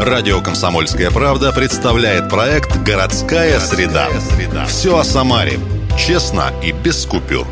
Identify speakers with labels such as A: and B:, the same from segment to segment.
A: Радио «Комсомольская правда» представляет проект «Городская среда». Все о Самаре. Честно и без купюр.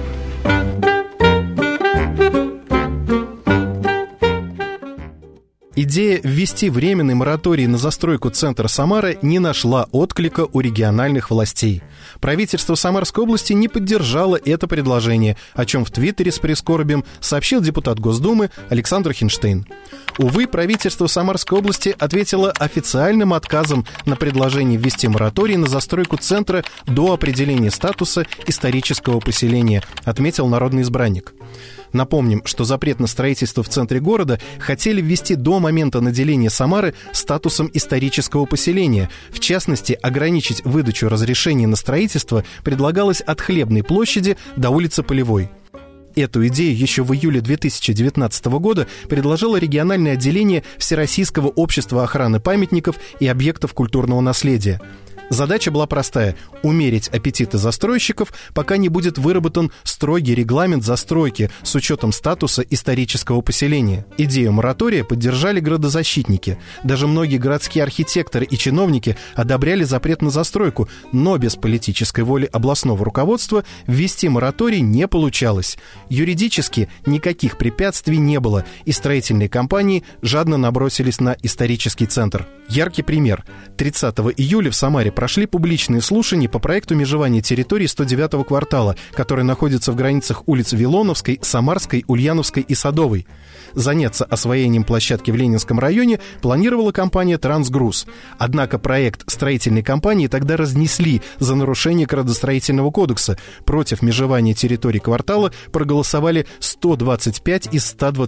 B: Идея ввести временный мораторий на застройку центра Самары не нашла отклика у региональных властей. Правительство Самарской области не поддержало это предложение, о чем в Твиттере с прискорбием сообщил депутат Госдумы Александр Хинштейн. Увы, правительство Самарской области ответило официальным отказом на предложение ввести мораторий на застройку центра до определения статуса исторического поселения, отметил народный избранник. Напомним, что запрет на строительство в центре города хотели ввести до момента наделения Самары статусом исторического поселения. В частности, ограничить выдачу разрешений на строительство предлагалось от Хлебной площади до улицы Полевой. Эту идею еще в июле 2019 года предложило региональное отделение Всероссийского общества охраны памятников и объектов культурного наследия. Задача была простая – умерить аппетиты застройщиков, пока не будет выработан строгий регламент застройки с учетом статуса исторического поселения. Идею моратория поддержали градозащитники. Даже многие городские архитекторы и чиновники одобряли запрет на застройку, но без политической воли областного руководства ввести мораторий не получалось. Юридически никаких препятствий не было, и строительные компании жадно набросились на исторический центр. Яркий пример. 30 июля в Самаре прошли публичные слушания по проекту межевания территорий 109-го квартала, который находится в границах улиц Вилоновской, Самарской, Ульяновской и Садовой. Заняться освоением площадки в Ленинском районе планировала компания «Трансгруз». Однако проект строительной компании тогда разнесли за нарушение градостроительного кодекса. Против межевания территорий квартала проголосовали 125 из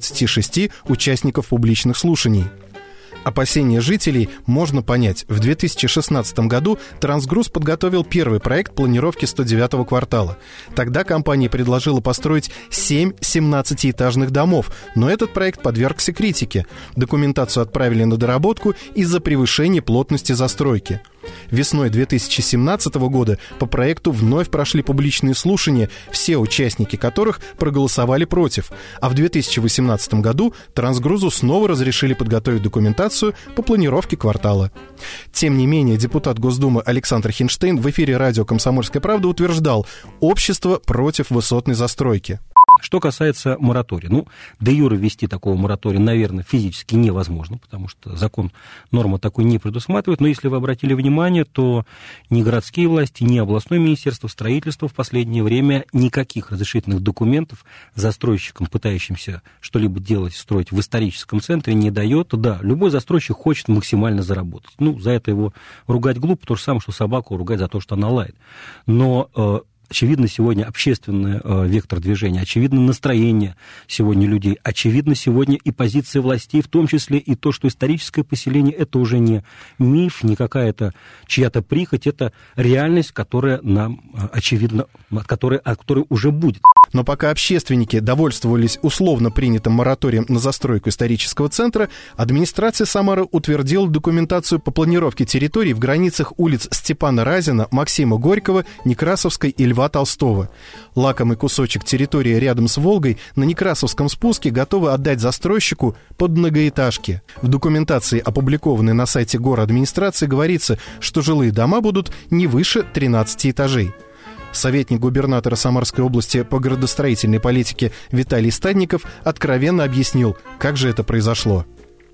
B: 126 участников публичных слушаний. Опасения жителей можно понять. В 2016 году «Трансгруз» подготовил первый проект планировки 109-го квартала. Тогда компания предложила построить 7 17-этажных домов, но этот проект подвергся критике. Документацию отправили на доработку из-за превышения плотности застройки. Весной 2017 года по проекту вновь прошли публичные слушания, все участники которых проголосовали против. А в 2018 году «Трансгрузу» снова разрешили подготовить документацию по планировке квартала. Тем не менее, депутат Госдумы Александр Хинштейн в эфире радио «Комсомольская правда» утверждал: общество против высотной застройки.
C: Что касается моратория, де юре ввести такого моратория, наверное, физически невозможно, потому что закон норму такой не предусматривает. Но если вы обратили внимание, то ни городские власти, ни областное министерство строительства в последнее время никаких разрешительных документов застройщикам, пытающимся что-либо делать, строить в историческом центре, не дает. Да, любой застройщик хочет максимально заработать. За это его ругать глупо, то же самое, что собаку ругать за то, что она лает. Но очевидно, сегодня общественный вектор движения, очевидно, настроение сегодня людей, очевидно, сегодня и позиция властей, в том числе и то, что историческое поселение – это уже не миф, не какая-то чья-то прихоть, это реальность, которая нам очевидна, от которой уже будет.
B: Но пока общественники довольствовались условно принятым мораторием на застройку исторического центра, администрация Самары утвердила документацию по планировке территорий в границах улиц Степана Разина, Максима Горького, Некрасовской и Льва Толстого. Лакомый кусочек территории рядом с Волгой на Некрасовском спуске готовы отдать застройщику под многоэтажки. В документации, опубликованной на сайте городадминистрации, говорится, что жилые дома будут не выше 13 этажей. Советник губернатора Самарской области по градостроительной политике Виталий Стадников откровенно объяснил, как же это произошло.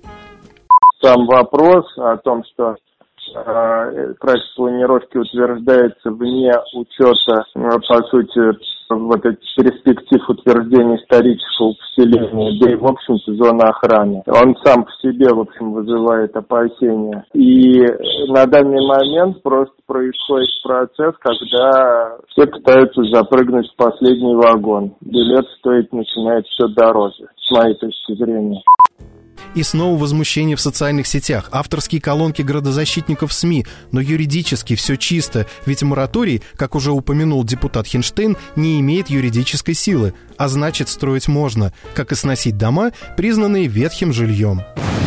D: Сам вопрос о том, что проект планировки утверждается вне учета, по сути, перспектив утверждения исторического поселения, да и, в общем-то, зона охраны. Он сам по себе, в общем, вызывает опасения. И на данный момент просто происходит процесс, когда все пытаются запрыгнуть в последний вагон. Билет стоить начинает все дороже, с моей точки зрения.
B: И снова возмущение в социальных сетях, авторские колонки градозащитников СМИ. Но юридически все чисто, ведь мораторий, как уже упомянул депутат Хинштейн, не имеет юридической силы, а значит, строить можно, как и сносить дома, признанные ветхим жильем.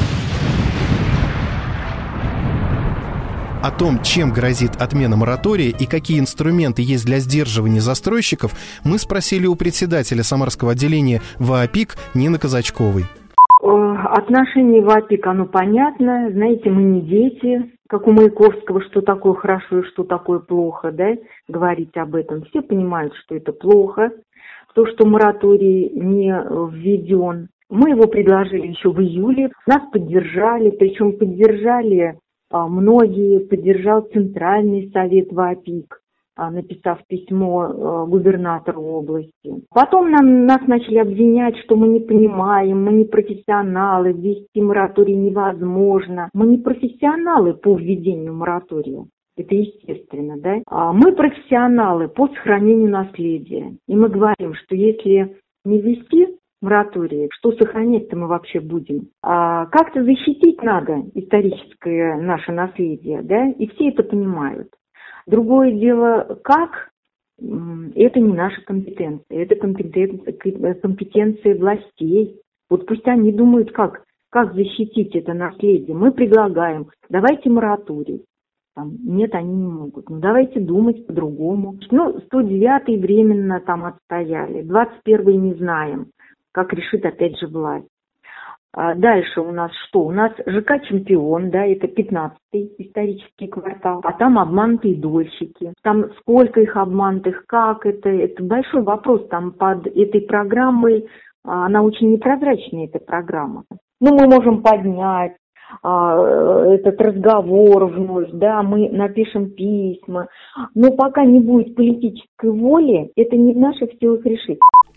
B: О том, чем грозит отмена моратория и какие инструменты есть для сдерживания застройщиков, мы спросили у председателя Самарского отделения ВААПИК Нины Казачковой.
E: Отношение в АПИК, оно понятно. Знаете, мы не дети, как у Маяковского, что такое хорошо и что такое плохо, да, говорить об этом. Все понимают, что это плохо, то, что мораторий не введен. Мы его предложили еще в июле, нас поддержали, причем поддержали многие, поддержал Центральный совет в АПИК, написав письмо губернатору области. Потом нас начали обвинять, что мы не понимаем, мы не профессионалы, ввести мораторий невозможно. Мы не профессионалы по введению моратория. Это естественно, да? Мы профессионалы по сохранению наследия. И мы говорим, что если не ввести мораторий, что сохранять-то мы вообще будем? Как-то защитить надо историческое наше наследие, да? И все это понимают. Другое дело, как, это не наша компетенция, это компетенция властей. Вот пусть они думают, как защитить это наследие. Мы предлагаем, давайте мораторий. Нет, они не могут. Давайте думать по-другому. 109-й временно там отстояли, 21-й не знаем, как решит опять же власть. Дальше у нас что? У нас ЖК «Чемпион», да, это 15-й исторический квартал, а там обманутые дольщики. Там сколько их обманутых, как это большой вопрос. Там под этой программой, она очень непрозрачная, эта программа. Мы можем поднять этот разговор вновь, да, мы напишем письма, но пока не будет политической воли, это не в наших силах решить.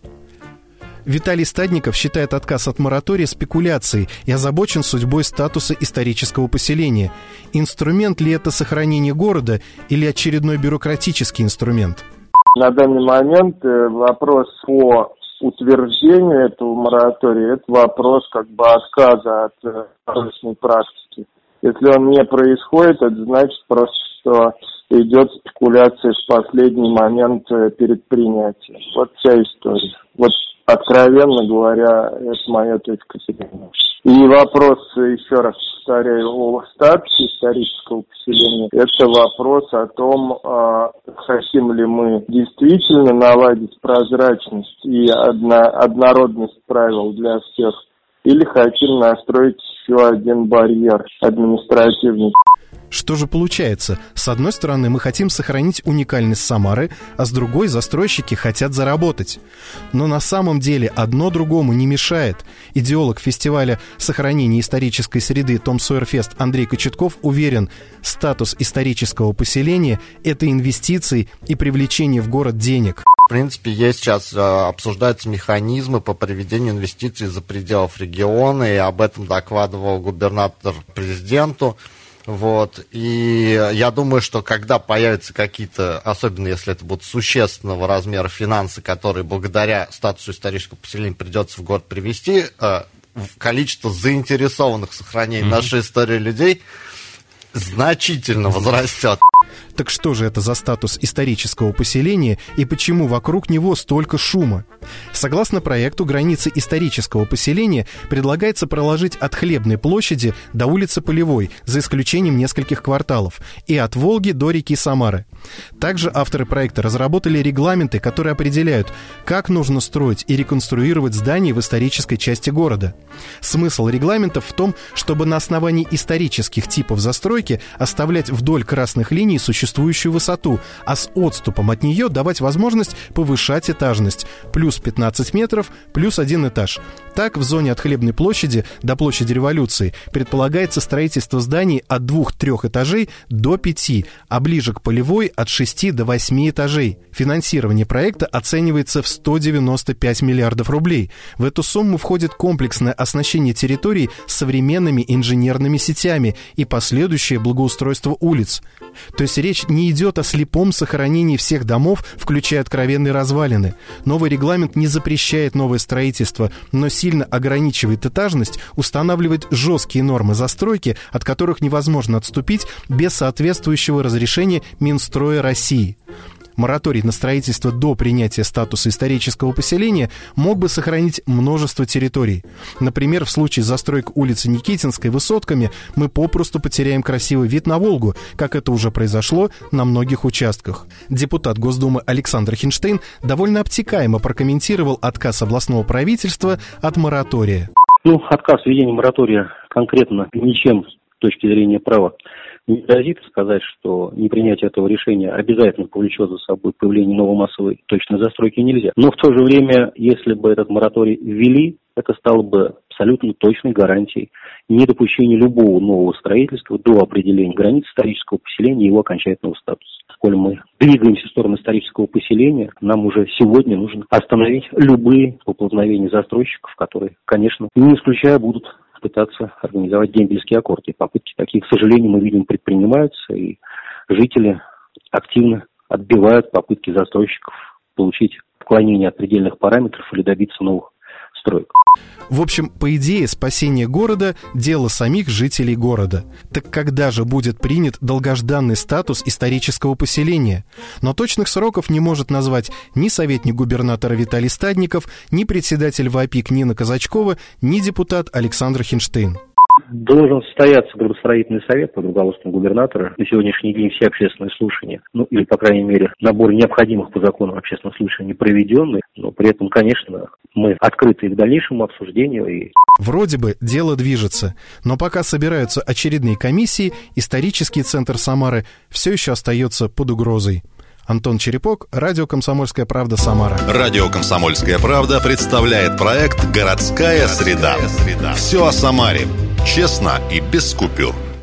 B: Виталий Стадников считает отказ от моратория спекуляцией и озабочен судьбой статуса исторического поселения. Инструмент ли это сохранение города или очередной бюрократический инструмент?
D: На данный момент вопрос по утверждению этого моратория, это вопрос отказа от порочной практики. Если он не происходит, это значит просто, что идет спекуляция в последний момент перед принятием. Вот вся история. Откровенно говоря, это моя точка зрения. И вопрос, еще раз повторяю, о статусе исторического поселения, это вопрос о том, хотим ли мы действительно наладить прозрачность и однородность правил для всех, или хотим настроить еще один барьер административный.
B: Что же получается? С одной стороны, мы хотим сохранить уникальность Самары, а с другой застройщики хотят заработать. Но на самом деле одно другому не мешает. Идеолог фестиваля сохранения исторической среды Том Сойер Фест Андрей Кочетков уверен, статус исторического поселения – это инвестиции и привлечение в город денег.
F: В принципе, есть сейчас обсуждаются механизмы по приведению инвестиций за пределов региона, и об этом докладывал губернатор президенту. И я думаю, что когда появятся какие-то, особенно если это будут существенного размера финансы, которые благодаря статусу исторического поселения придется в город привести, количество заинтересованных в сохранении нашей истории людей значительно возрастет.
B: Так что же это за статус исторического поселения и почему вокруг него столько шума? Согласно проекту, границы исторического поселения предлагается проложить от Хлебной площади до улицы Полевой, за исключением нескольких кварталов, и от Волги до реки Самары. Также авторы проекта разработали регламенты, которые определяют, как нужно строить и реконструировать здания в исторической части города. Смысл регламентов в том, чтобы на основании исторических типов застройки оставлять вдоль красных линий существующую высоту, а с отступом от нее давать возможность повышать этажность, плюс 15 метров, плюс 1 этаж. Так, в зоне от Хлебной площади до площади Революции предполагается строительство зданий от 2-3 этажей до 5, а ближе к Полевой от 6 до 8 этажей. Финансирование проекта оценивается в 195 миллиардов рублей. В эту сумму входит комплексное оснащение территорий современными инженерными сетями и последующее благоустройство улиц. То есть речь не идет о слепом сохранении всех домов, включая откровенные развалины. Новый регламент не запрещает новое строительство, но сильно ограничивает этажность, устанавливает жесткие нормы застройки, от которых невозможно отступить без соответствующего разрешения Минстроя России. Мораторий на строительство до принятия статуса исторического поселения мог бы сохранить множество территорий. Например, в случае застройки улицы Никитинской высотками мы попросту потеряем красивый вид на Волгу, как это уже произошло на многих участках. Депутат Госдумы Александр Хинштейн довольно обтекаемо прокомментировал отказ областного правительства от моратория.
C: Отказ введения моратория конкретно ничем с точки зрения права не грозит. Сказать, что непринятие этого решения обязательно повлечет за собой появление новой массовой точной застройки нельзя. Но в то же время, если бы этот мораторий ввели, это стало бы абсолютно точной гарантией недопущения любого нового строительства до определения границ исторического поселения и его окончательного статуса. Коль мы двигаемся в сторону исторического поселения, нам уже сегодня нужно остановить любые поползновения застройщиков, которые, конечно, не исключая, будут пытаться организовать дембельские аккорды. И попытки такие, к сожалению, мы видим, предпринимаются, и жители активно отбивают попытки застройщиков получить отклонение от предельных параметров или добиться новых строек.
B: В общем, по идее, спасение города – дело самих жителей города. Так когда же будет принят долгожданный статус исторического поселения? Но точных сроков не может назвать ни советник губернатора Виталий Стадников, ни председатель ВАПИК Нина Казачкова, ни депутат Александр Хинштейн.
C: Должен состояться градостроительный совет под руководством губернатора. На сегодняшний день все общественные слушания, или, по крайней мере, набор необходимых по закону общественных слушаний проведенный, но при этом, конечно, мы открыты к дальнейшему обсуждению.
B: Вроде бы дело движется, но пока собираются очередные комиссии, исторический центр Самары все еще остается под угрозой. Антон Черепок, радио «Комсомольская правда», Самара.
A: Радио «Комсомольская правда» представляет проект «Городская среда». Все о Самаре. Честно и без купюр.